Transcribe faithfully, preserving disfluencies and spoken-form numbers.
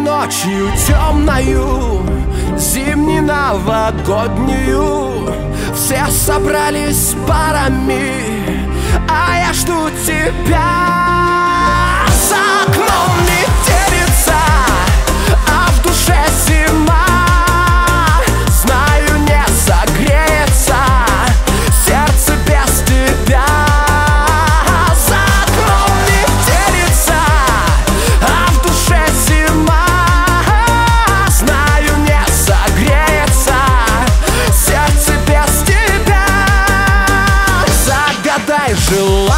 ночью темною, зимней новогоднюю, все собрались парами, а я жду тебя. За окном метелица, а в душе зима. Знаю, не согреется сердце без тебя. За окном метелица, а в душе зима. Знаю, не согреется сердце без тебя. Загадай желание,